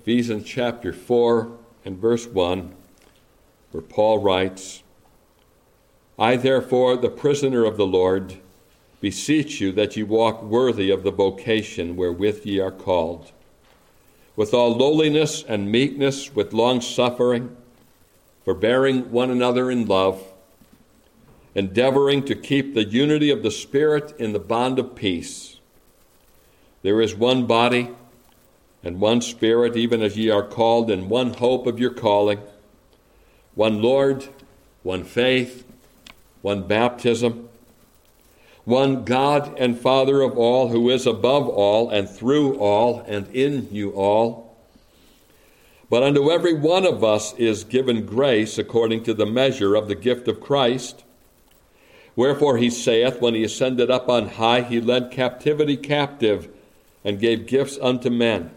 Ephesians chapter 4 and verse 1, where Paul writes, I therefore, the prisoner of the Lord, beseech you that ye walk worthy of the vocation wherewith ye are called, with all lowliness and meekness, with long-suffering, forbearing one another in love, endeavoring to keep the unity of the Spirit in the bond of peace. There is one body and one Spirit, even as ye are called, in one hope of your calling, one Lord, one faith, one baptism, one God and Father of all, who is above all and through all and in you all. But unto every one of us is given grace according to the measure of the gift of Christ. Wherefore he saith, when he ascended up on high, he led captivity captive and gave gifts unto men.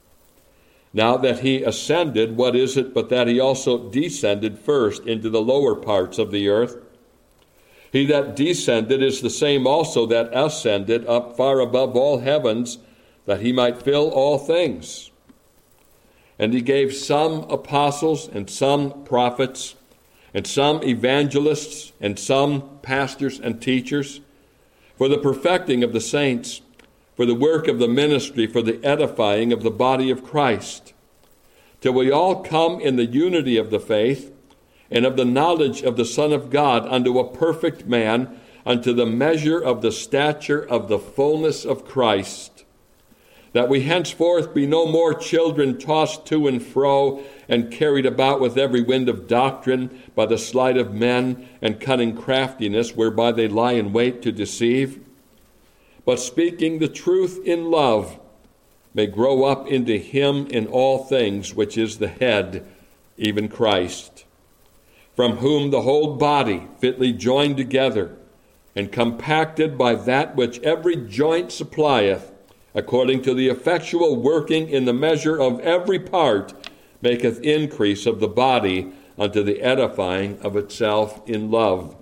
Now that he ascended, what is it but that he also descended first into the lower parts of the earth? He that descended is the same also that ascended up far above all heavens, that he might fill all things. And he gave some apostles, and some prophets, and some evangelists, and some pastors and teachers, for the perfecting of the saints, for the work of the ministry, for the edifying of the body of Christ, till we all come in the unity of the faith, and of the knowledge of the Son of God, unto a perfect man, unto the measure of the stature of the fullness of Christ, that we henceforth be no more children tossed to and fro, and carried about with every wind of doctrine, by the sleight of men, and cunning craftiness, whereby they lie in wait to deceive, but speaking the truth in love, may grow up into him in all things, which is the head, even Christ, from whom the whole body, fitly joined together, and compacted by that which every joint supplieth, according to the effectual working in the measure of every part, maketh increase of the body unto the edifying of itself in love.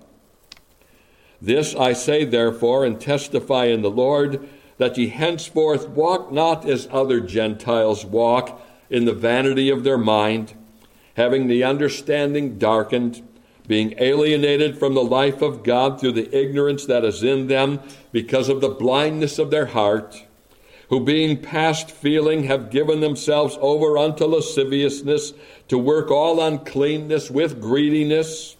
This I say therefore, and testify in the Lord, that ye henceforth walk not as other Gentiles walk, in the vanity of their mind, having the understanding darkened, being alienated from the life of God through the ignorance that is in them, because of the blindness of their heart, who being past feeling have given themselves over unto lasciviousness, to work all uncleanness with greediness.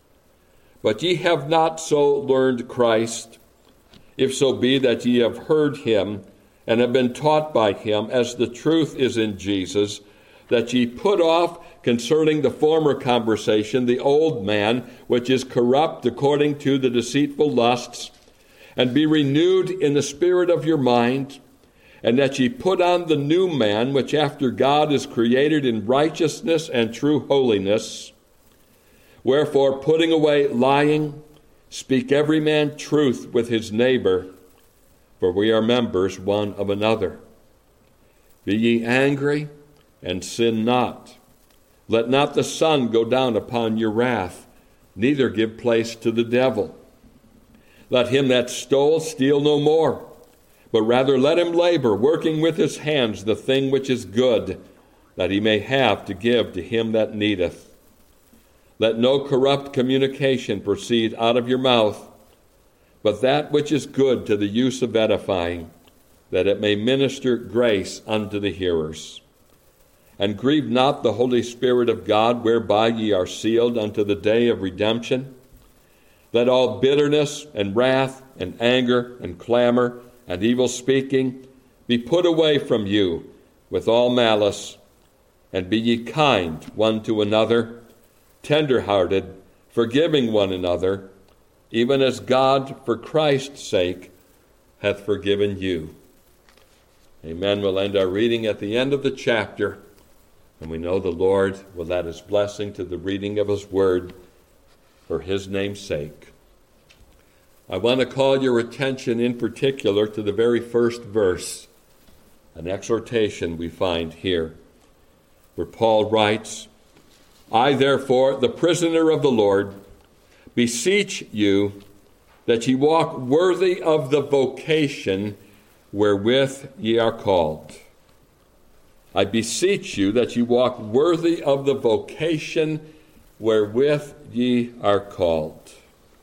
But ye have not so learned Christ, if so be that ye have heard him, and have been taught by him, as the truth is in Jesus, that ye put off concerning the former conversation the old man, which is corrupt according to the deceitful lusts, and be renewed in the spirit of your mind, and that ye put on the new man, which after God is created in righteousness and true holiness. Wherefore, putting away lying, speak every man truth with his neighbor, for we are members one of another. Be ye angry, and sin not. Let not the sun go down upon your wrath, neither give place to the devil. Let him that stole steal no more, but rather let him labor, working with his hands the thing which is good, that he may have to give to him that needeth. Let no corrupt communication proceed out of your mouth, but that which is good to the use of edifying, that it may minister grace unto the hearers. And grieve not the Holy Spirit of God, whereby ye are sealed unto the day of redemption. Let all bitterness and wrath and anger and clamor and evil speaking be put away from you with all malice, and be ye kind one to another, tender-hearted, forgiving one another, even as God, for Christ's sake, hath forgiven you. Amen. We'll end our reading at the end of the chapter, and we know the Lord will add his blessing to the reading of his word for his name's sake. I want to call your attention in particular to the very first verse, an exhortation we find here, where Paul writes, I therefore, the prisoner of the Lord, beseech you that ye walk worthy of the vocation wherewith ye are called. I beseech you that you walk worthy of the vocation wherewith ye are called.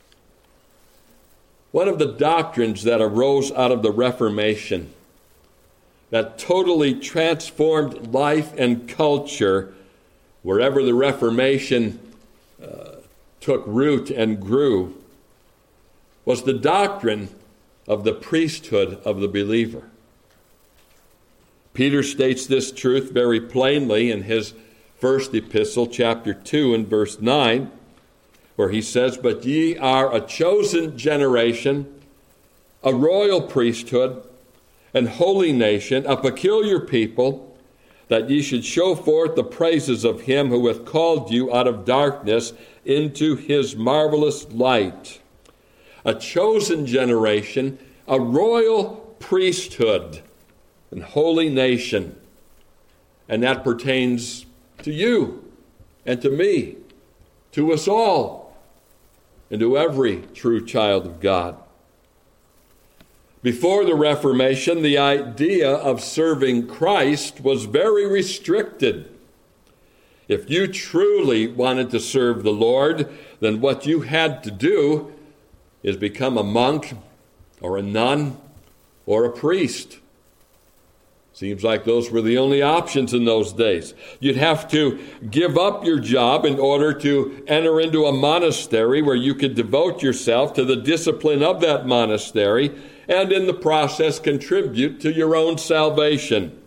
One of the doctrines that arose out of the Reformation that totally transformed life and culture wherever the Reformation took root and grew was the doctrine of the priesthood of the believer. Peter states this truth very plainly in his first epistle, chapter 2 and verse 9, where he says, "But ye are a chosen generation, a royal priesthood, and holy nation, a peculiar people, that ye should show forth the praises of him who hath called you out of darkness into his marvelous light." A chosen generation, a royal priesthood, and holy nation. And that pertains to you and to me, to us all, and to every true child of God. Before the Reformation, the idea of serving Christ was very restricted. If you truly wanted to serve the Lord, then what you had to do is become a monk or a nun or a priest. Seems like those were the only options in those days. You'd have to give up your job in order to enter into a monastery where you could devote yourself to the discipline of that monastery and in the process contribute to your own salvation.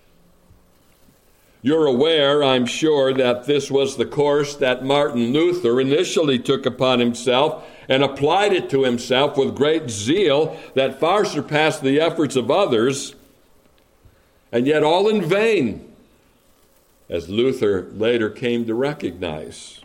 You're aware, I'm sure, that this was the course that Martin Luther initially took upon himself and applied it to himself with great zeal that far surpassed the efforts of others, and yet all in vain, as Luther later came to recognize.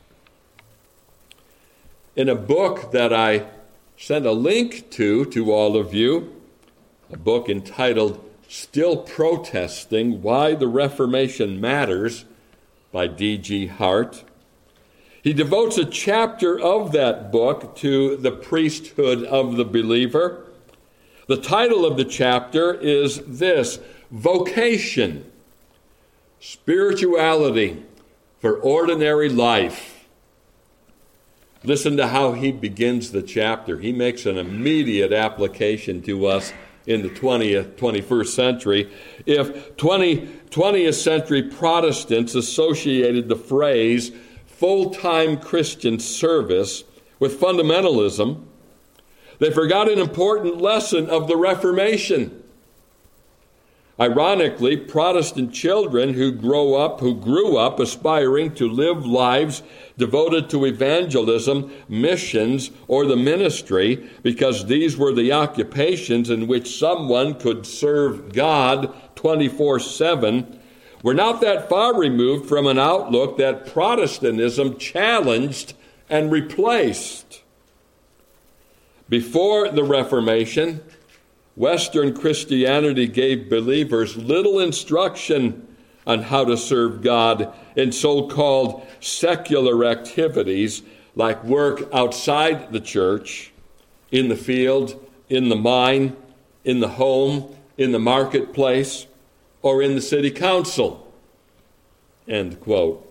In a book that I sent a link to all of you, a book entitled Still Protesting, Why the Reformation Matters, by D.G. Hart, he devotes a chapter of that book to the priesthood of the believer. The title of the chapter is this: Vocation, Spirituality for Ordinary Life. Listen to how he begins the chapter. He makes an immediate application to us in the 21st century. If 20th century Protestants associated the phrase full-time Christian service with fundamentalism, they forgot an important lesson of the Reformation. Ironically, Protestant children who grew up aspiring to live lives devoted to evangelism, missions, or the ministry, because these were the occupations in which someone could serve God 24/7, were not that far removed from an outlook that Protestantism challenged and replaced. Before the Reformation, Western Christianity gave believers little instruction on how to serve God in so-called secular activities like work outside the church, in the field, in the mine, in the home, in the marketplace, or in the city council. End quote.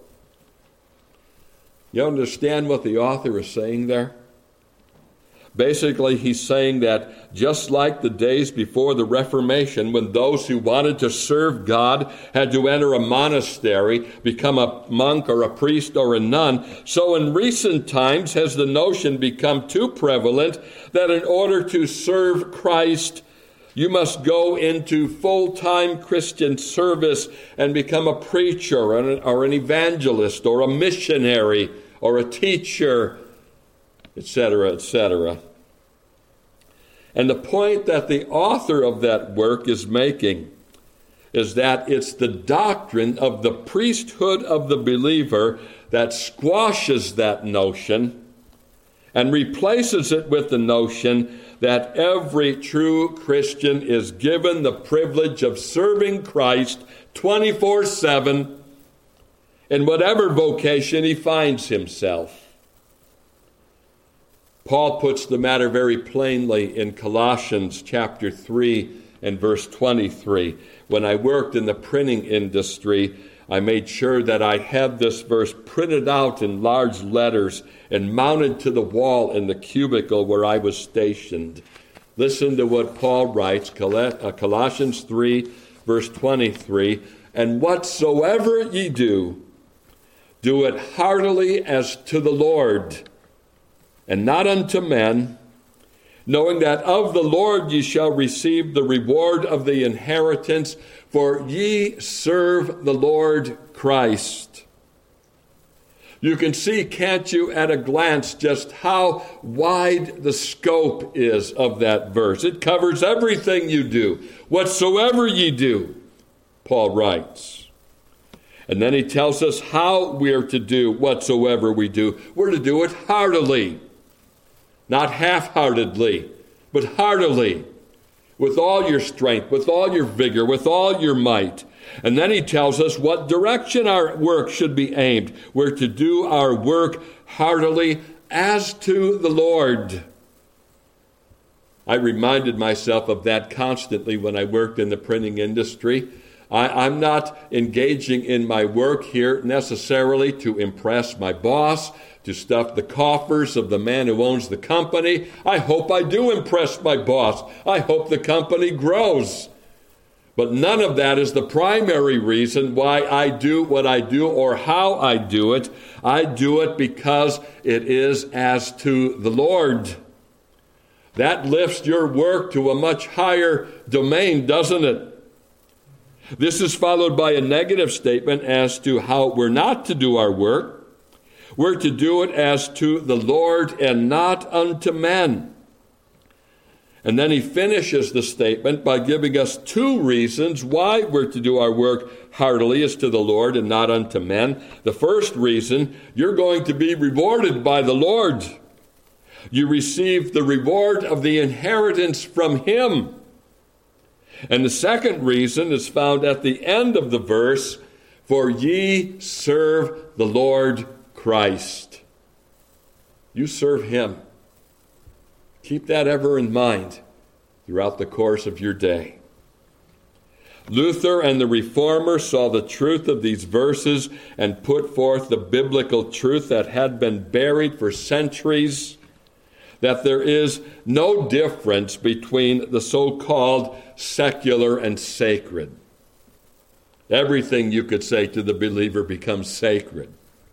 You understand what the author is saying there? Basically, he's saying that just like the days before the Reformation, when those who wanted to serve God had to enter a monastery, become a monk or a priest or a nun, so in recent times has the notion become too prevalent that in order to serve Christ, you must go into full-time Christian service and become a preacher or an evangelist or a missionary or a teacher, etc., etc. And the point that the author of that work is making is that it's the doctrine of the priesthood of the believer that squashes that notion and replaces it with the notion that every true Christian is given the privilege of serving Christ 24/7 in whatever vocation he finds himself. Paul puts the matter very plainly in Colossians chapter 3 and verse 23. When I worked in the printing industry, I made sure that I had this verse printed out in large letters and mounted to the wall in the cubicle where I was stationed. Listen to what Paul writes, Colossians 3, verse 23. And whatsoever ye do, do it heartily as to the Lord, and not unto men, knowing that of the Lord ye shall receive the reward of the inheritance, for ye serve the Lord Christ. You can see, can't you, at a glance, just how wide the scope is of that verse. It covers everything you do, whatsoever ye do, Paul writes. And then he tells us how we are to do whatsoever we do. We're to do it heartily, not half-heartedly, but heartily, with all your strength, with all your vigor, with all your might. And then he tells us what direction our work should be aimed. We're to do our work heartily as to the Lord. I reminded myself of that constantly when I worked in the printing industry. I'm not engaging in my work here necessarily to impress my boss, to stuff the coffers of the man who owns the company. I hope I do impress my boss. I hope the company grows. But none of that is the primary reason why I do what I do or how I do it. I do it because it is as to the Lord. That lifts your work to a much higher domain, doesn't it? This is followed by a negative statement as to how we're not to do our work. We're to do it as to the Lord and not unto men. And then he finishes the statement by giving us two reasons why we're to do our work heartily as to the Lord and not unto men. The first reason, you're going to be rewarded by the Lord. You receive the reward of the inheritance from him. And the second reason is found at the end of the verse, for ye serve the Lord Christ. You serve him. Keep that ever in mind throughout the course of your day. Luther and the Reformers saw the truth of these verses and put forth the biblical truth that had been buried for centuries, that there is no difference between the so-called secular and sacred. Everything you could say to the believer becomes sacred.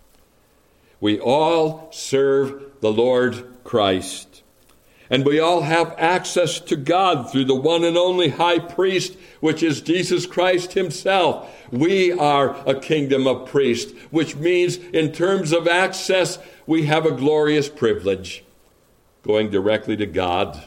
We all serve the Lord Christ. And we all have access to God through the one and only high priest, which is Jesus Christ himself. We are a kingdom of priests, which means in terms of access, we have a glorious privilege, going directly to God.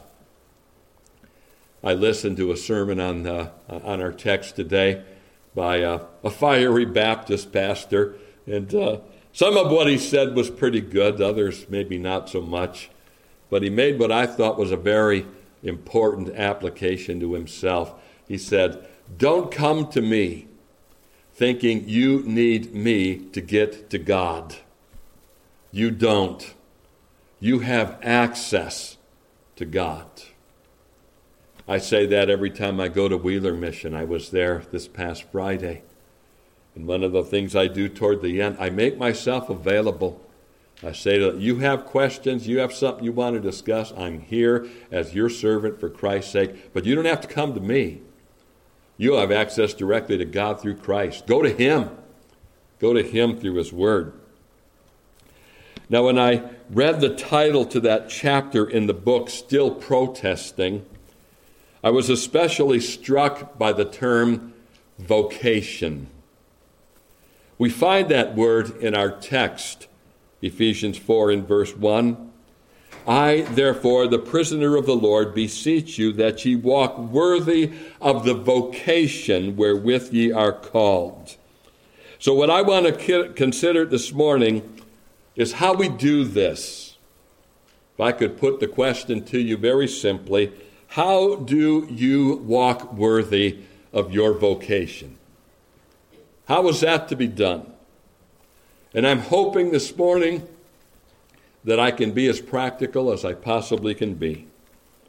I listened to a sermon on our text today by a fiery Baptist pastor, and some of what he said was pretty good, others maybe not so much. But he made what I thought was a very important application to himself. He said, don't come to me thinking you need me to get to God. You don't. You have access to God. I say that every time I go to Wheeler Mission. I was there this past Friday. And one of the things I do toward the end, I make myself available. I say that you have questions, you have something you want to discuss, I'm here as your servant for Christ's sake. But you don't have to come to me. You have access directly to God through Christ. Go to him. Go to him through his word. Now, when I read the title to that chapter in the book, Still Protesting, I was especially struck by the term vocation. We find that word in our text, Ephesians 4 in verse 1. I, therefore, the prisoner of the Lord, beseech you that ye walk worthy of the vocation wherewith ye are called. So what I want to consider this morning is how we do this. If I could put the question to you very simply, how do you walk worthy of your vocation? How is that to be done? And I'm hoping this morning that I can be as practical as I possibly can be.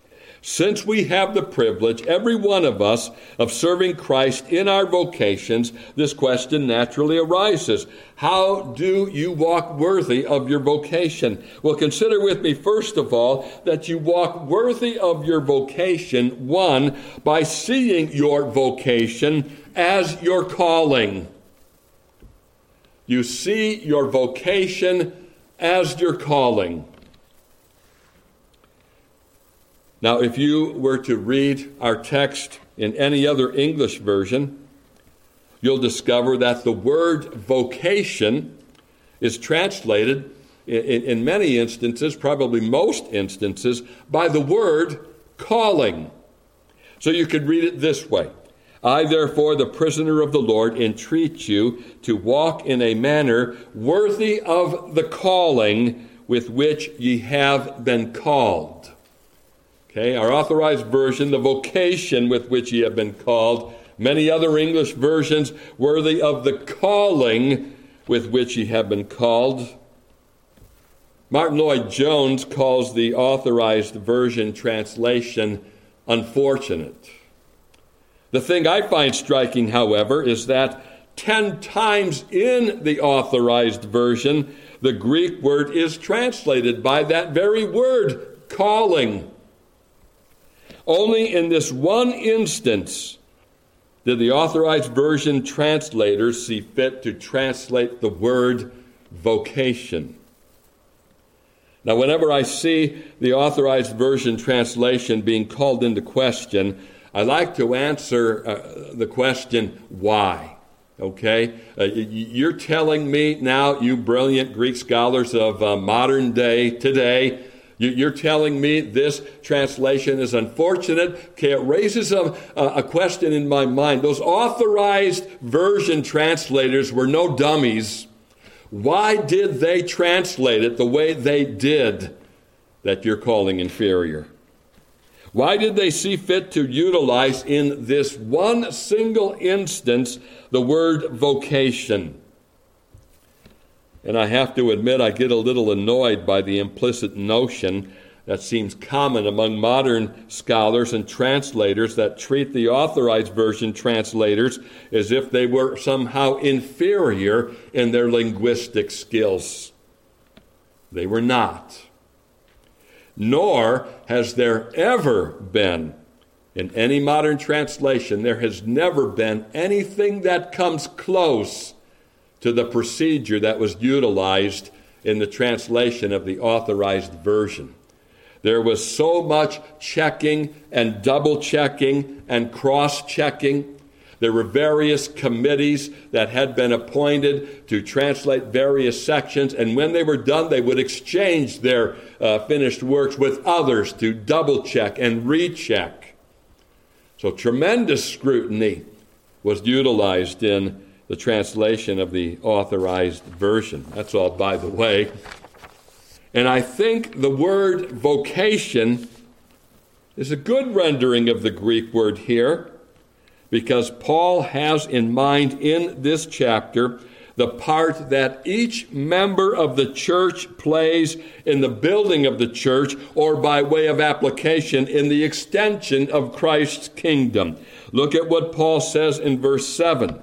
Since we have the privilege, every one of us, of serving Christ in our vocations, this question naturally arises. How do you walk worthy of your vocation? Well, consider with me, first of all, that you walk worthy of your vocation, one, by seeing your vocation as your calling. You see your vocation as your calling. Now, if you were to read our text in any other English version, you'll discover that the word vocation is translated in many instances, probably most instances, by the word calling. So you could read it this way. I, therefore, the prisoner of the Lord, entreat you to walk in a manner worthy of the calling with which ye have been called. Okay, our Authorized Version, the vocation with which ye have been called. Many other English versions, worthy of the calling with which ye have been called. Martin Lloyd-Jones calls the Authorized Version translation unfortunate. The thing I find striking, however, is that 10 times in the Authorized Version, the Greek word is translated by that very word, calling. Only in this one instance did the Authorized Version translators see fit to translate the word vocation. Now, whenever I see the Authorized Version translation being called into question, I like to answer the question, why? Okay? You're telling me now, you brilliant Greek scholars of modern day today, you're telling me this translation is unfortunate? Okay, it raises a question in my mind. Those Authorized Version translators were no dummies. Why did they translate it the way they did, that you're calling inferior? Why did they see fit to utilize in this one single instance the word vocation? And I have to admit, I get a little annoyed by the implicit notion that seems common among modern scholars and translators that treat the Authorized Version translators as if they were somehow inferior in their linguistic skills. They were not. Nor has there ever been, in any modern translation, there has never been anything that comes close to the procedure that was utilized in the translation of the Authorized Version. There was so much checking and double-checking and cross-checking. There were various committees that had been appointed to translate various sections, and when they were done, they would exchange their finished works with others to double-check and recheck. So tremendous scrutiny was utilized in the translation of the Authorized Version. That's all by the way. And I think the word vocation is a good rendering of the Greek word here, because Paul has in mind in this chapter the part that each member of the church plays in the building of the church, or by way of application in the extension of Christ's kingdom. Look at what Paul says in verse 7.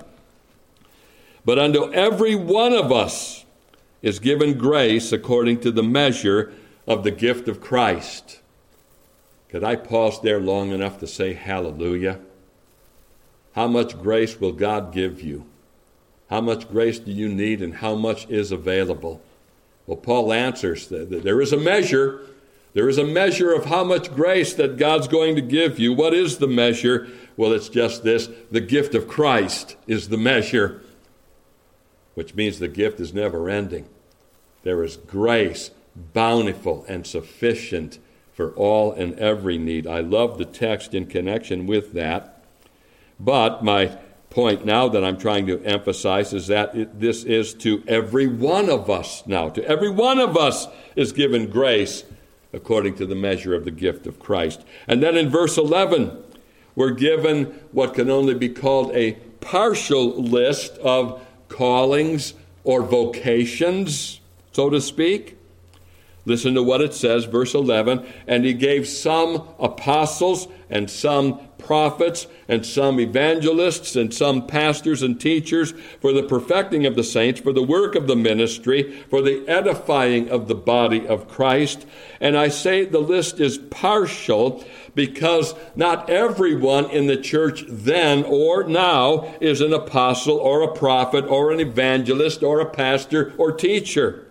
But unto every one of us is given grace according to the measure of the gift of Christ. Could I pause there long enough to say hallelujah? How much grace will God give you? How much grace do you need, and how much is available? Well, Paul answers that there is a measure. There is a measure of how much grace that God's going to give you. What is the measure? Well, it's just this. The gift of Christ is the measure, which means the gift is never ending. There is grace, bountiful and sufficient for all and every need. I love the text in connection with that. But my point now that I'm trying to emphasize is that this is to every one of us now. To every one of us is given grace according to the measure of the gift of Christ. And then in verse 11, we're given what can only be called a partial list of callings or vocations, so to speak. Listen to what it says, verse 11. And he gave some apostles and some prophets and some evangelists and some pastors and teachers for the perfecting of the saints, for the work of the ministry, for the edifying of the body of Christ. And I say the list is partial because not everyone in the church then or now is an apostle or a prophet or an evangelist or a pastor or teacher.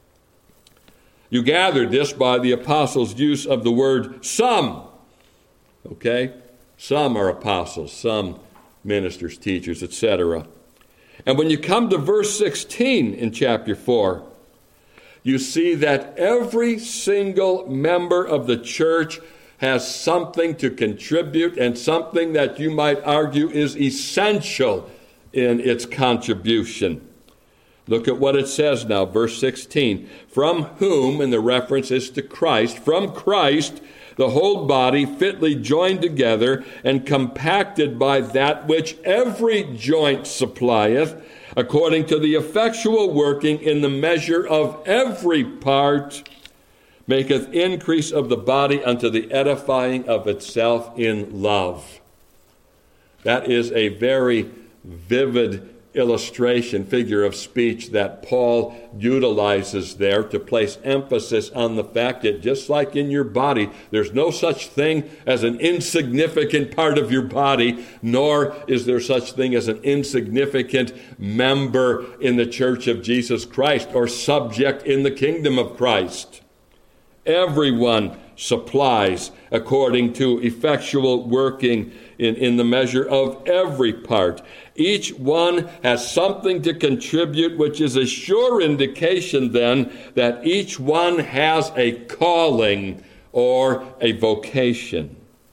You gathered this by the apostles' use of the word some. Okay? Some are apostles, some ministers, teachers, etc. And when you come to verse 16 in chapter 4, you see that every single member of the church has something to contribute and something that you might argue is essential in its contribution. Look at what it says now, verse 16. From whom, and the reference is to Christ, from Christ, the whole body fitly joined together and compacted by that which every joint supplieth, according to the effectual working in the measure of every part, maketh increase of the body unto the edifying of itself in love. That is a very vivid illustration, figure of speech that Paul utilizes there to place emphasis on the fact that just like in your body, there's no such thing as an insignificant part of your body, nor is there such thing as an insignificant member in the church of Jesus Christ or subject in the kingdom of Christ. Everyone supplies according to effectual working in the measure of every part. Each one has something to contribute, which is a sure indication then that each one has a calling or a vocation.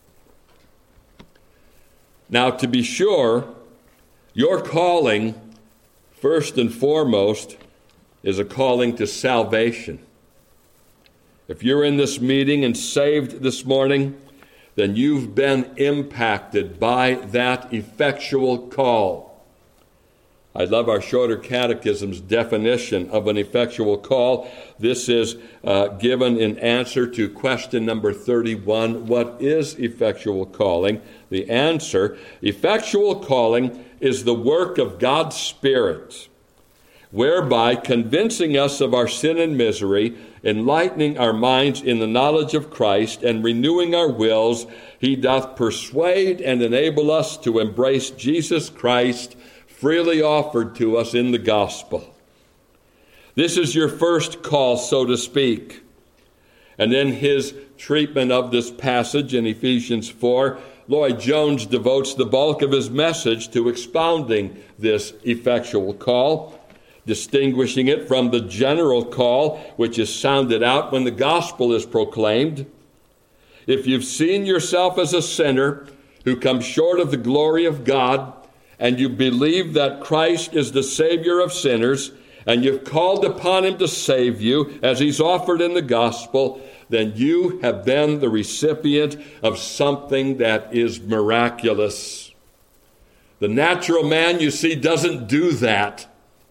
Now, to be sure, your calling, first and foremost, is a calling to salvation. If you're in this meeting and saved this morning, then you've been impacted by that effectual call. I love our Shorter Catechism's definition of an effectual call. This is given in answer to question number 31. What is effectual calling? The answer, effectual calling is the work of God's Spirit, whereby convincing us of our sin and misery, enlightening our minds in the knowledge of Christ, and renewing our wills, he doth persuade and enable us to embrace Jesus Christ, freely offered to us in the gospel. This is your first call, so to speak. And in his treatment of this passage in Ephesians 4, Lloyd Jones devotes the bulk of his message to expounding this effectual call, distinguishing it from the general call which is sounded out when the gospel is proclaimed. If you've seen yourself as a sinner who comes short of the glory of God, and you believe that Christ is the Savior of sinners, and you've called upon him to save you as he's offered in the gospel, then you have been the recipient of something that is miraculous. The natural man, you see, doesn't do that.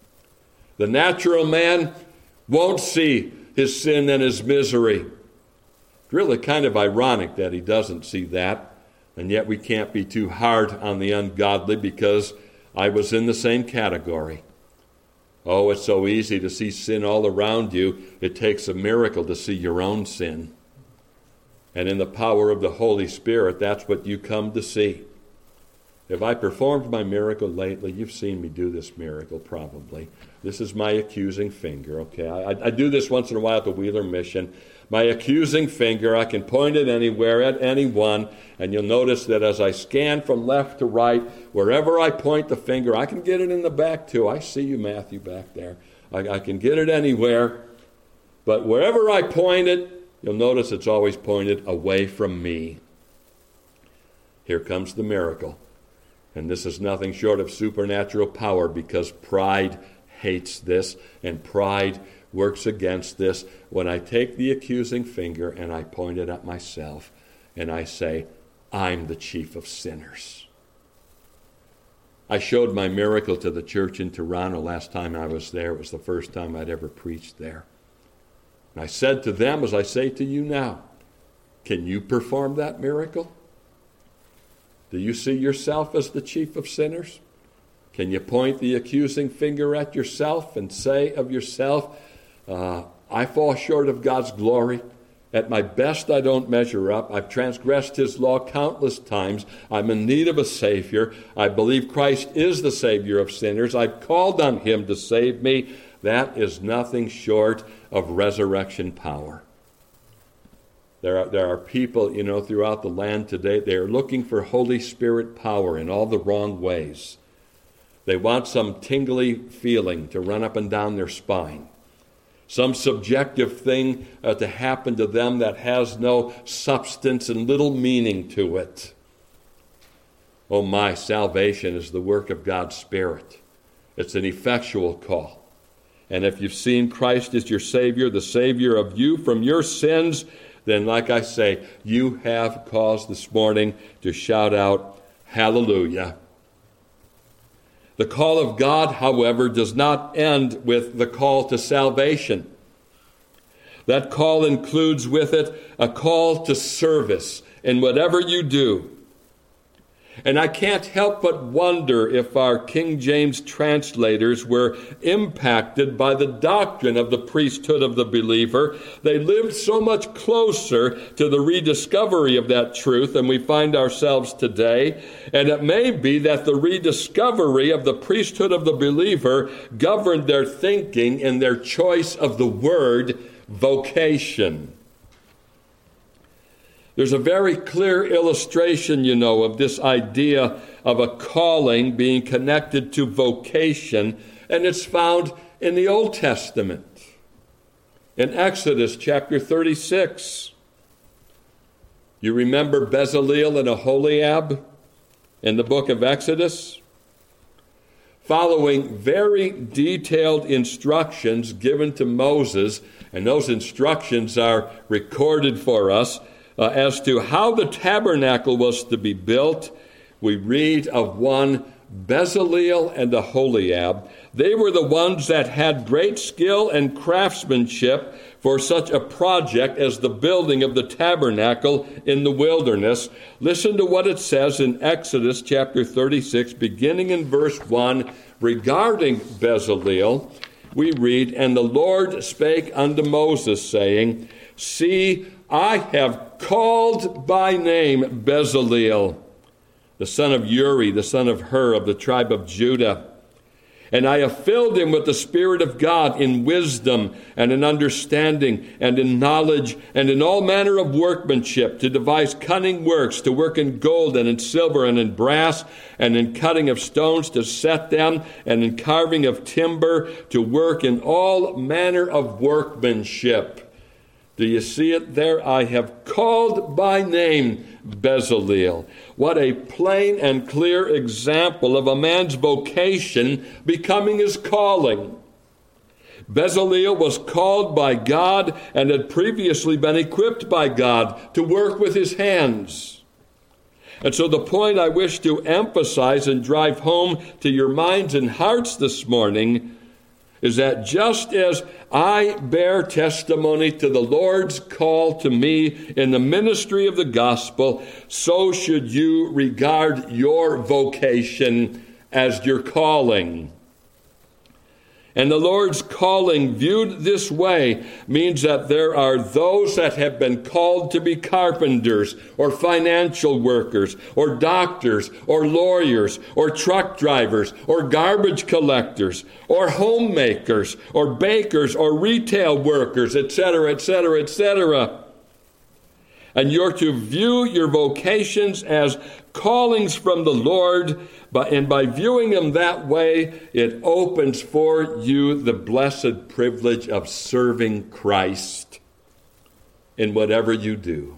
The natural man won't see his sin and his misery. It's really kind of ironic that he doesn't see that, and yet we can't be too hard on the ungodly because I was in the same category. Oh, it's so easy to see sin all around you. It takes a miracle to see your own sin. And in the power of the Holy Spirit, that's what you come to see. If I performed my miracle lately, you've seen me do this miracle probably. This is my accusing finger, okay? I do this once in a while at the Wheeler Mission. My accusing finger, I can point it anywhere at anyone, and you'll notice that as I scan from left to right, wherever I point the finger, I can get it in the back too. I see you, Matthew, back there. I can get it anywhere, but wherever I point it, you'll notice it's always pointed away from me. Here comes the miracle. And this is nothing short of supernatural power, because pride hates this, and pride works against this. When I take the accusing finger and I point it at myself and I say, I'm the chief of sinners. I showed my miracle to the church in Toronto last time I was there. It was the first time I'd ever preached there. And I said to them, as I say to you now, can you perform that miracle? Do you see yourself as the chief of sinners? Can you point the accusing finger at yourself and say of yourself, I fall short of God's glory. At my best, I don't measure up. I've transgressed his law countless times. I'm in need of a Savior. I believe Christ is the Savior of sinners. I've called on him to save me. That is nothing short of resurrection power. There are people, throughout the land today, they are looking for Holy Spirit power in all the wrong ways. They want some tingly feeling to run up and down their spine. Some subjective thing to happen to them that has no substance and little meaning to it. Oh my, salvation is the work of God's Spirit. It's an effectual call. And if you've seen Christ as your Savior, the Savior of you from your sins, then like I say, you have cause this morning to shout out, hallelujah. The call of God, however, does not end with the call to salvation. That call includes with it a call to service in whatever you do. And I can't help but wonder if our King James translators were impacted by the doctrine of the priesthood of the believer. They lived so much closer to the rediscovery of that truth than we find ourselves today. And it may be that the rediscovery of the priesthood of the believer governed their thinking in their choice of the word vocation. There's a very clear illustration, of this idea of a calling being connected to vocation, and it's found in the Old Testament. In Exodus chapter 36, you remember Bezaleel and Aholiab in the book of Exodus? Following very detailed instructions given to Moses, and those instructions are recorded for us, as to how the tabernacle was to be built, we read of one Bezaleel and Aholiab. They were the ones that had great skill and craftsmanship for such a project as the building of the tabernacle in the wilderness. Listen to what it says in Exodus chapter 36, beginning in verse 1, regarding Bezaleel. We read, "And the Lord spake unto Moses, saying, See, I have called by name Bezaleel, the son of Uri, the son of Hur, of the tribe of Judah. And I have filled him with the Spirit of God in wisdom and in understanding and in knowledge and in all manner of workmanship, to devise cunning works, to work in gold and in silver and in brass and in cutting of stones to set them, and in carving of timber, to work in all manner of workmanship." Do you see it there? I have called by name Bezaleel. What a plain and clear example of a man's vocation becoming his calling. Bezaleel was called by God and had previously been equipped by God to work with his hands. And so the point I wish to emphasize and drive home to your minds and hearts this morning is that just as I bear testimony to the Lord's call to me in the ministry of the gospel, so should you regard your vocation as your calling. And the Lord's calling, viewed this way, means that there are those that have been called to be carpenters or financial workers or doctors or lawyers or truck drivers or garbage collectors or homemakers or bakers or retail workers, etc., etc., etc. And you're to view your vocations as callings from the Lord, and by viewing them that way, it opens for you the blessed privilege of serving Christ in whatever you do.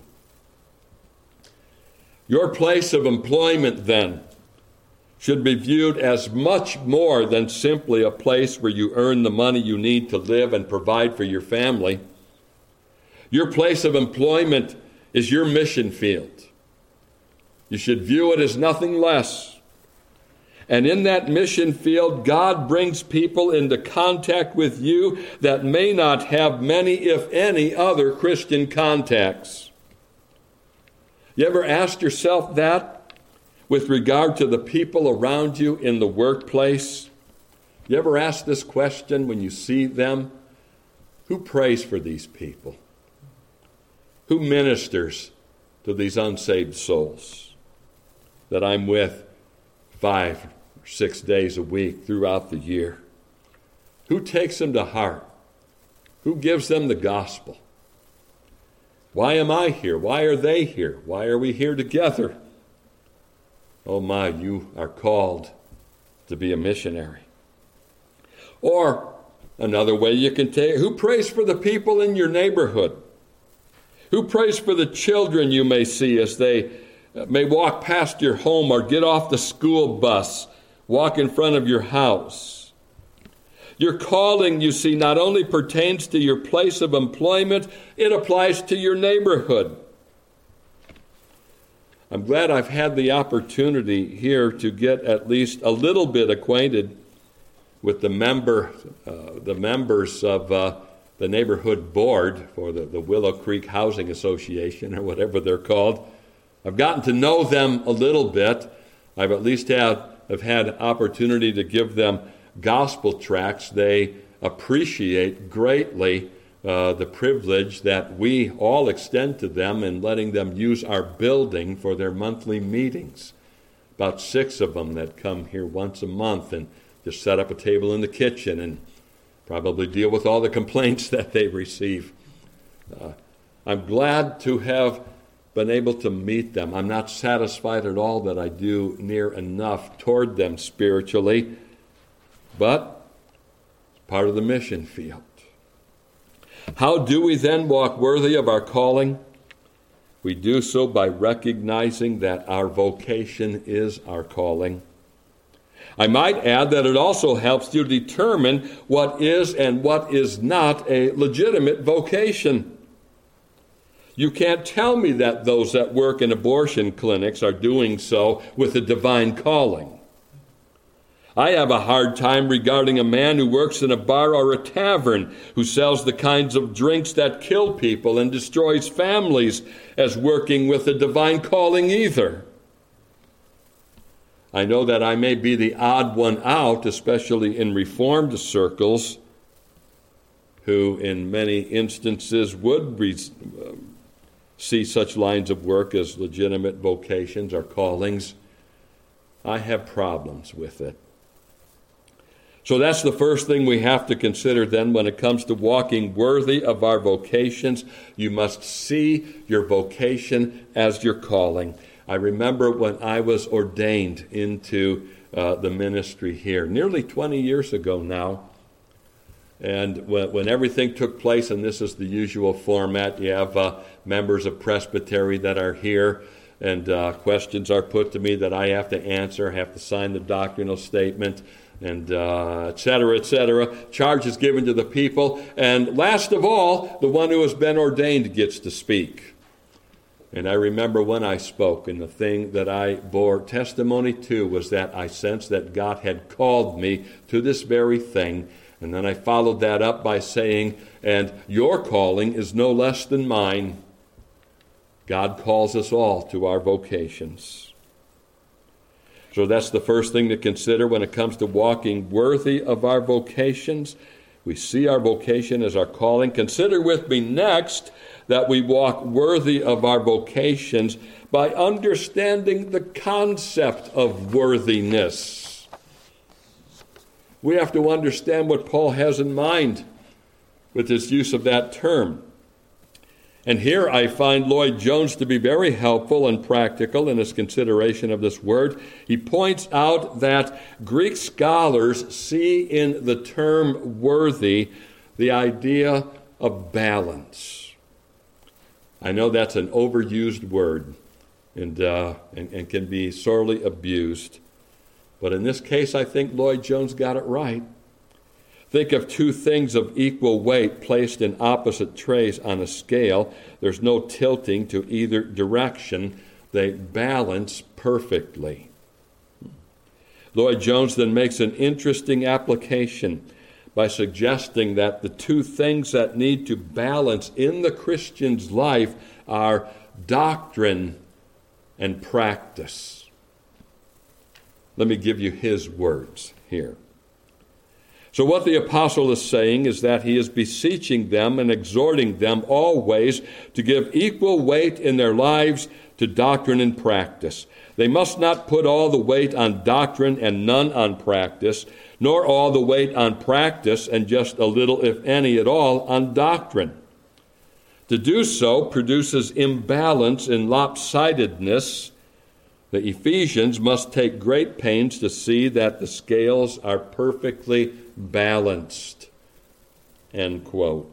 Your place of employment, then, should be viewed as much more than simply a place where you earn the money you need to live and provide for your family. Your place of employment is your mission field. You should view it as nothing less. And in that mission field, God brings people into contact with you that may not have many, if any, other Christian contacts. You ever asked yourself that with regard to the people around you in the workplace? You ever ask this question when you see them? Who prays for these people? Who ministers to these unsaved souls that I'm with 5 or 6 days a week throughout the year? Who takes them to heart? Who gives them the gospel? Why am I here? Why are they here? Why are we here together? Oh my, you are called to be a missionary. Or another way you can take it, who prays for the people in your neighborhood? Who prays for the children you may see as they may walk past your home or get off the school bus, walk in front of your house? Your calling, you see, not only pertains to your place of employment, it applies to your neighborhood. I'm glad I've had the opportunity here to get at least a little bit acquainted with the members of the neighborhood board for the Willow Creek Housing Association, or whatever they're called. I've gotten to know them a little bit. I've at least have had opportunity to give them gospel tracts. They appreciate greatly the privilege that we all extend to them in letting them use our building for their monthly meetings. About 6 of them that come here once a month and just set up a table in the kitchen and probably deal with all the complaints that they receive. I'm glad to have been able to meet them. I'm not satisfied at all that I do near enough toward them spiritually, but it's part of the mission field. How do we then walk worthy of our calling? We do so by recognizing that our vocation is our calling. I might add that it also helps you determine what is and what is not a legitimate vocation. You can't tell me that those that work in abortion clinics are doing so with a divine calling. I have a hard time regarding a man who works in a bar or a tavern, who sells the kinds of drinks that kill people and destroys families, as working with a divine calling either. I know that I may be the odd one out, especially in Reformed circles, who in many instances would see such lines of work as legitimate vocations or callings. I have problems with it. So that's the first thing we have to consider then when it comes to walking worthy of our vocations. You must see your vocation as your calling. I remember when I was ordained into the ministry here, nearly 20 years ago now, and when everything took place, and this is the usual format, you have members of Presbytery that are here, and questions are put to me that I have to answer, have to sign the doctrinal statement, and et cetera, et cetera. Charge is given to the people, and last of all, the one who has been ordained gets to speak. And I remember when I spoke, and the thing that I bore testimony to was that I sensed that God had called me to this very thing. And then I followed that up by saying, and your calling is no less than mine. God calls us all to our vocations. So that's the first thing to consider when it comes to walking worthy of our vocations. We see our vocation as our calling. Consider with me next that we walk worthy of our vocations by understanding the concept of worthiness. We have to understand what Paul has in mind with his use of that term. And here I find Lloyd Jones to be very helpful and practical in his consideration of this word. He points out that Greek scholars see in the term worthy the idea of balance. I know that's an overused word and can be sorely abused. But in this case, I think Lloyd Jones got it right. Think of 2 things of equal weight placed in opposite trays on a scale. There's no tilting to either direction. They balance perfectly. Lloyd-Jones then makes an interesting application by suggesting that the two things that need to balance in the Christian's life are doctrine and practice. Let me give you his words here. So what the apostle is saying is that he is beseeching them and exhorting them always to give equal weight in their lives to doctrine and practice. They must not put all the weight on doctrine and none on practice, nor all the weight on practice and just a little, if any at all, on doctrine. To do so produces imbalance and lopsidedness. The Ephesians must take great pains to see that the scales are perfectly balanced. End quote.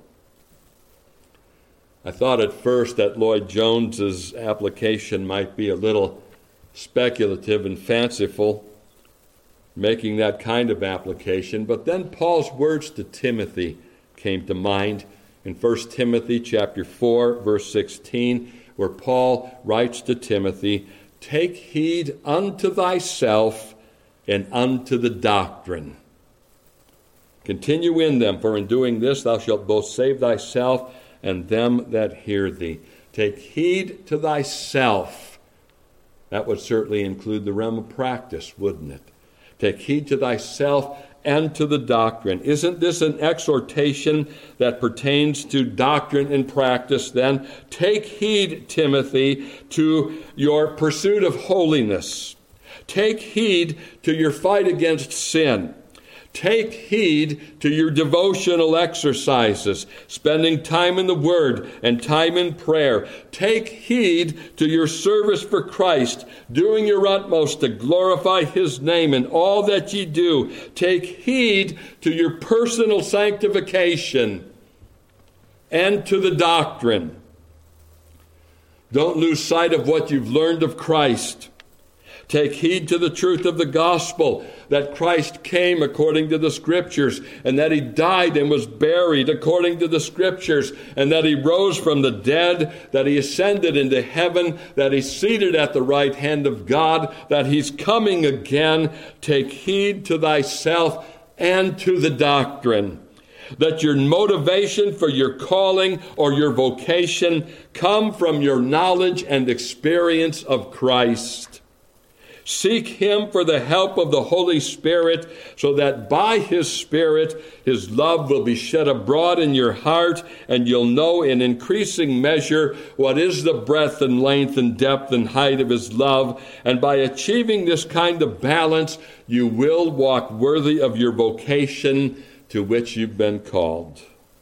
I thought at first that Lloyd-Jones's application might be a little speculative and fanciful, making that kind of application, but then Paul's words to Timothy came to mind in 1 Timothy chapter 4, verse 16, where Paul writes to Timothy, "Take heed unto thyself and unto the doctrine. Continue in them, for in doing this thou shalt both save thyself and them that hear thee." Take heed to thyself. That would certainly include the realm of practice, wouldn't it? Take heed to thyself and to the doctrine. Isn't this an exhortation that pertains to doctrine and practice then? Take heed, Timothy, to your pursuit of holiness. Take heed to your fight against sin. Take heed to your devotional exercises, spending time in the Word and time in prayer. Take heed to your service for Christ, doing your utmost to glorify His name in all that ye do. Take heed to your personal sanctification and to the doctrine. Don't lose sight of what you've learned of Christ. Take heed to the truth of the gospel, that Christ came according to the Scriptures, and that He died and was buried according to the Scriptures, and that He rose from the dead, that He ascended into heaven, that He's seated at the right hand of God, that He's coming again. Take heed to thyself and to the doctrine. That your motivation for your calling or your vocation come from your knowledge and experience of Christ. Seek Him for the help of the Holy Spirit, so that by His Spirit, His love will be shed abroad in your heart, and you'll know in increasing measure what is the breadth and length and depth and height of His love. And by achieving this kind of balance, you will walk worthy of your vocation to which you've been called.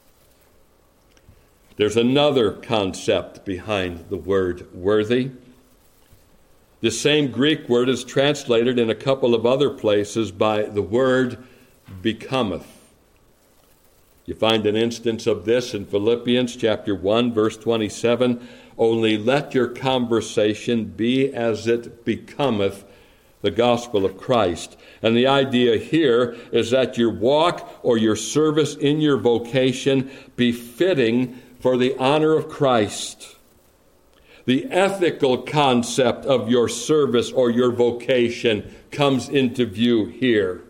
There's another concept behind the word worthy. The same Greek word is translated in a couple of other places by the word becometh. You find an instance of this in Philippians chapter 1, verse 27. Only let your conversation be as it becometh the gospel of Christ. And the idea here is that your walk or your service in your vocation be fitting for the honor of Christ. The ethical concept of your service or your vocation comes into view here.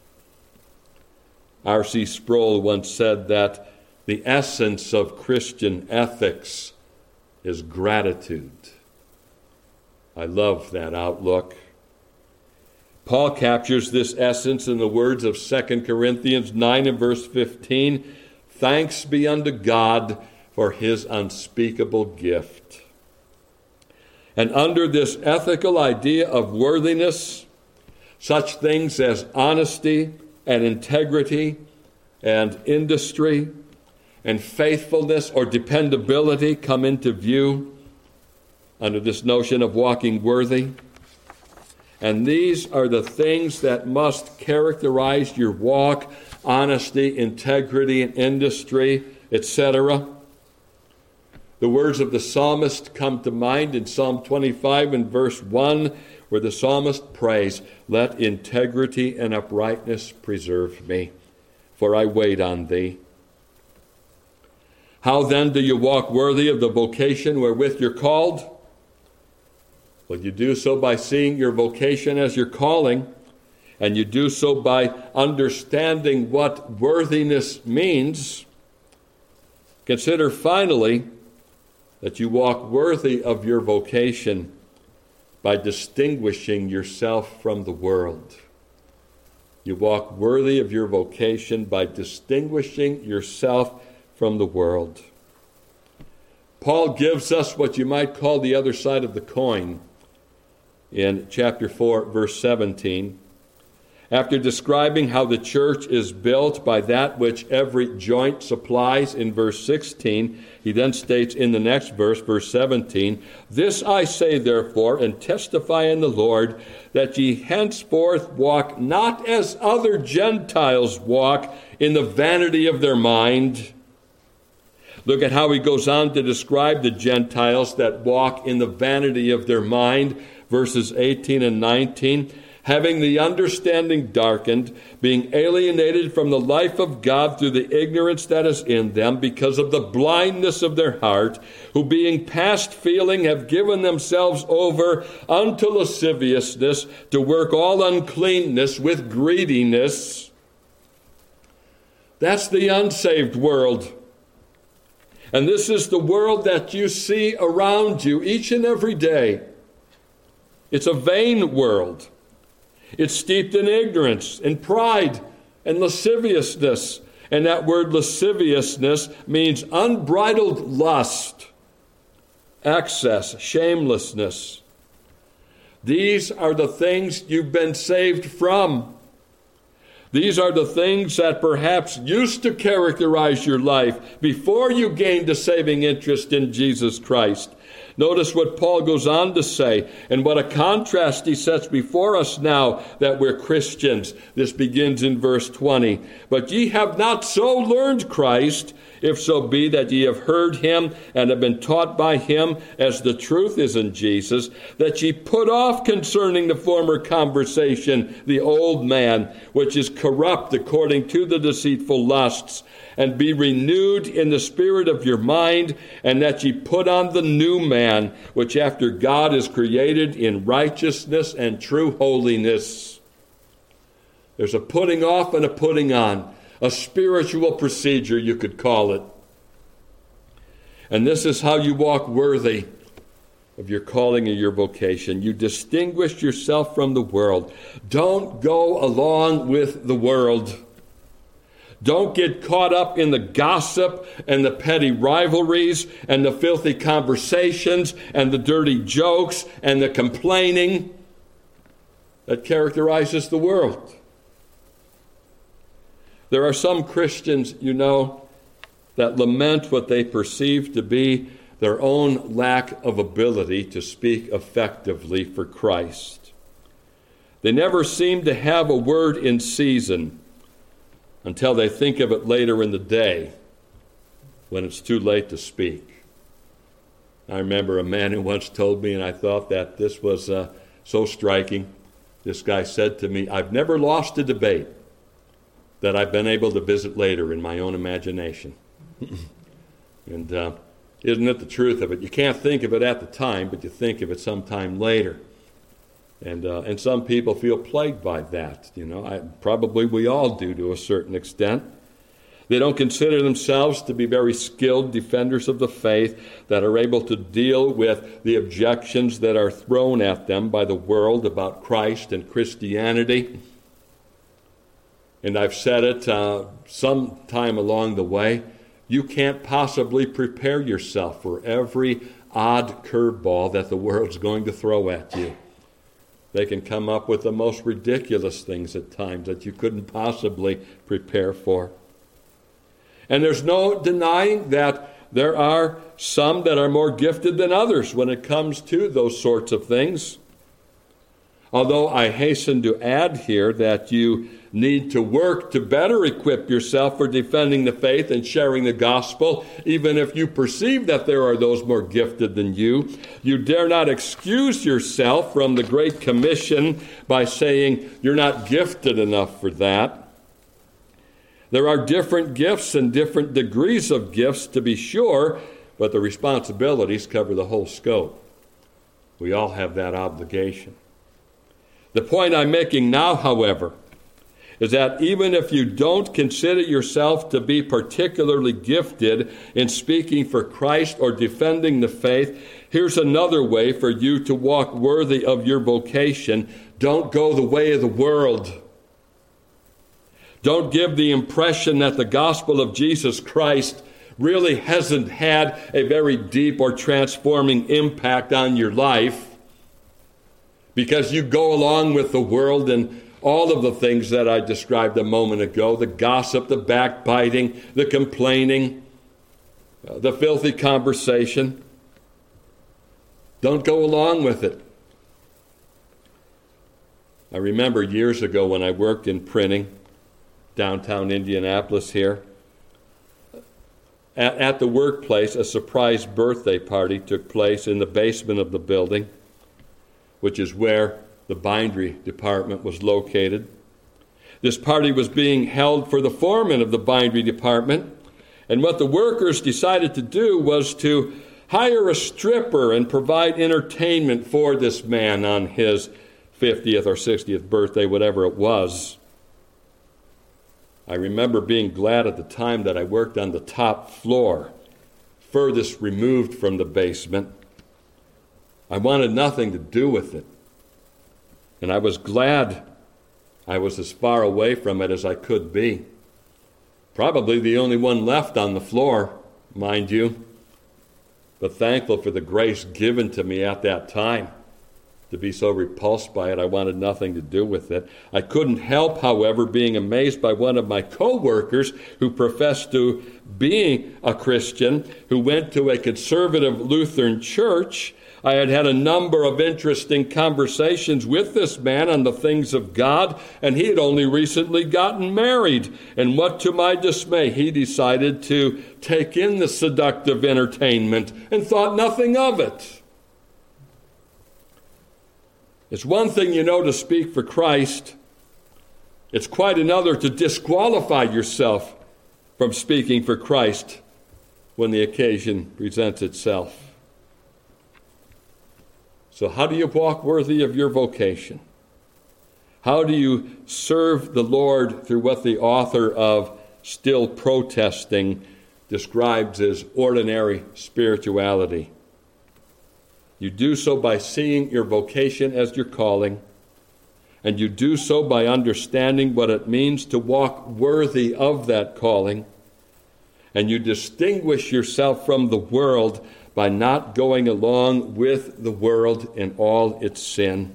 R.C. Sproul once said that the essence of Christian ethics is gratitude. I love that outlook. Paul captures this essence in the words of 2 Corinthians 9 and verse 15. Thanks be unto God for His unspeakable gift. And under this ethical idea of worthiness, such things as honesty and integrity and industry and faithfulness or dependability come into view under this notion of walking worthy. And these are the things that must characterize your walk: honesty, integrity, and industry, etc. The words of the psalmist come to mind in Psalm 25 and verse 1, where the psalmist prays, "Let integrity and uprightness preserve me, for I wait on thee." How then do you walk worthy of the vocation wherewith you're called? Well, you do so by seeing your vocation as your calling and you do so by understanding what worthiness means, consider finally that you walk worthy of your vocation by distinguishing yourself from the world. You walk worthy of your vocation by distinguishing yourself from the world. Paul gives us what you might call the other side of the coin in chapter 4, verse 17. After describing how the church is built by that which every joint supplies in verse 16, he then states in the next verse, verse 17, "This I say therefore, and testify in the Lord, that ye henceforth walk not as other Gentiles walk, in the vanity of their mind." Look at how he goes on to describe the Gentiles that walk in the vanity of their mind, verses 18 and 19. "Having the understanding darkened, being alienated from the life of God through the ignorance that is in them, because of the blindness of their heart, who being past feeling have given themselves over unto lasciviousness, to work all uncleanness with greediness." That's the unsaved world. And this is the world that you see around you each and every day. It's a vain world. It's steeped in ignorance, in pride, and lasciviousness. And that word lasciviousness means unbridled lust, excess, shamelessness. These are the things you've been saved from. These are the things that perhaps used to characterize your life before you gained a saving interest in Jesus Christ. Notice what Paul goes on to say, and what a contrast he sets before us now that we're Christians. This begins in verse 20. "But ye have not so learned Christ, if so be that ye have heard him and have been taught by him, as the truth is in Jesus, that ye put off concerning the former conversation the old man, which is corrupt according to the deceitful lusts, and be renewed in the spirit of your mind, and that ye put on the new man, which after God is created in righteousness and true holiness." There's a putting off and a putting on, a spiritual procedure, you could call it. And this is how you walk worthy of your calling and your vocation. You distinguish yourself from the world. Don't go along with the world. Don't get caught up in the gossip and the petty rivalries and the filthy conversations and the dirty jokes and the complaining that characterizes the world. There are some Christians, that lament what they perceive to be their own lack of ability to speak effectively for Christ. They never seem to have a word in season until they think of it later in the day when it's too late to speak. I remember a man who once told me, and I thought that this was so striking. This guy said to me, "I've never lost a debate that I've been able to visit later in my own imagination." And isn't it the truth of it? You can't think of it at the time, but you think of it sometime later. And some people feel plagued by that. Probably we all do to a certain extent. They don't consider themselves to be very skilled defenders of the faith that are able to deal with the objections that are thrown at them by the world about Christ and Christianity. And I've said it some time along the way, you can't possibly prepare yourself for every odd curveball that the world's going to throw at you. They can come up with the most ridiculous things at times that you couldn't possibly prepare for. And there's no denying that there are some that are more gifted than others when it comes to those sorts of things. Although I hasten to add here that you need to work to better equip yourself for defending the faith and sharing the gospel, even if you perceive that there are those more gifted than you. You dare not excuse yourself from the Great Commission by saying you're not gifted enough for that. There are different gifts and different degrees of gifts, to be sure, but the responsibilities cover the whole scope. We all have that obligation. The point I'm making now, however, is that even if you don't consider yourself to be particularly gifted in speaking for Christ or defending the faith, here's another way for you to walk worthy of your vocation. Don't go the way of the world. Don't give the impression that the gospel of Jesus Christ really hasn't had a very deep or transforming impact on your life because you go along with the world and all of the things that I described a moment ago, the gossip, the backbiting, the complaining, the filthy conversation. Don't go along with it. I remember years ago when I worked in printing, downtown Indianapolis here, at the workplace, a surprise birthday party took place in the basement of the building, which is where the bindery department was located. This party was being held for the foreman of the bindery department, and what the workers decided to do was to hire a stripper and provide entertainment for this man on his 50th or 60th birthday, whatever it was. I remember being glad at the time that I worked on the top floor, furthest removed from the basement. I wanted nothing to do with it. And I was glad I was as far away from it as I could be. Probably the only one left on the floor, mind you, but thankful for the grace given to me at that time. To be so repulsed by it, I wanted nothing to do with it. I couldn't help, however, being amazed by one of my co-workers who professed to be a Christian, who went to a conservative Lutheran church. I had had a number of interesting conversations with this man on the things of God, and he had only recently gotten married. And what to my dismay, he decided to take in the seductive entertainment and thought nothing of it. It's one thing, to speak for Christ. It's quite another to disqualify yourself from speaking for Christ when the occasion presents itself. So how do you walk worthy of your vocation? How do you serve the Lord through what the author of Still Protesting describes as ordinary spirituality? You do so by seeing your vocation as your calling, and you do so by understanding what it means to walk worthy of that calling, and you distinguish yourself from the world by not going along with the world in all its sin.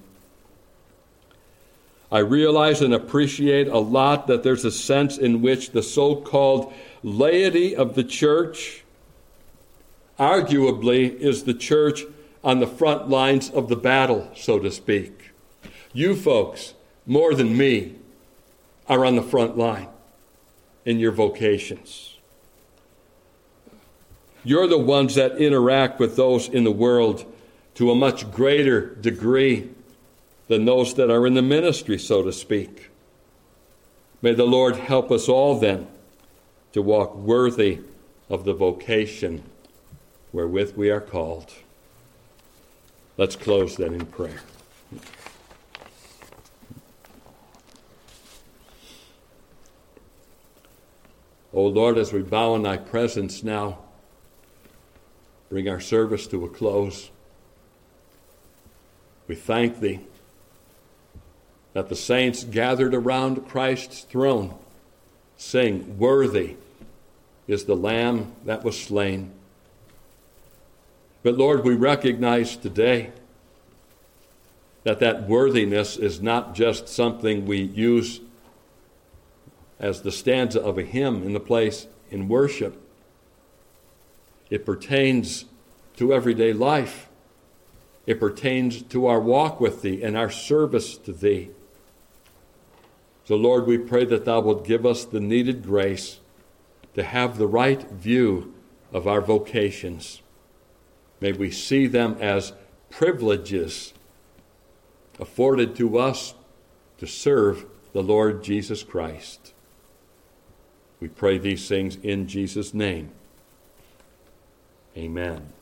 I realize and appreciate a lot that there's a sense in which the so-called laity of the church arguably is the church on the front lines of the battle, so to speak. You folks, more than me, are on the front line in your vocations. You're the ones that interact with those in the world to a much greater degree than those that are in the ministry, so to speak. May the Lord help us all then to walk worthy of the vocation wherewith we are called. Let's close then in prayer. O Lord, as we bow in thy presence now, bring our service to a close. We thank thee that the saints gathered around Christ's throne sing, "Worthy is the Lamb that was slain." But Lord, we recognize today that worthiness is not just something we use as the stanza of a hymn in the place in worship. It pertains to everyday life. It pertains to our walk with thee and our service to thee. So Lord, we pray that thou wilt give us the needed grace to have the right view of our vocations. May we see them as privileges afforded to us to serve the Lord Jesus Christ. We pray these things in Jesus' name. Amen.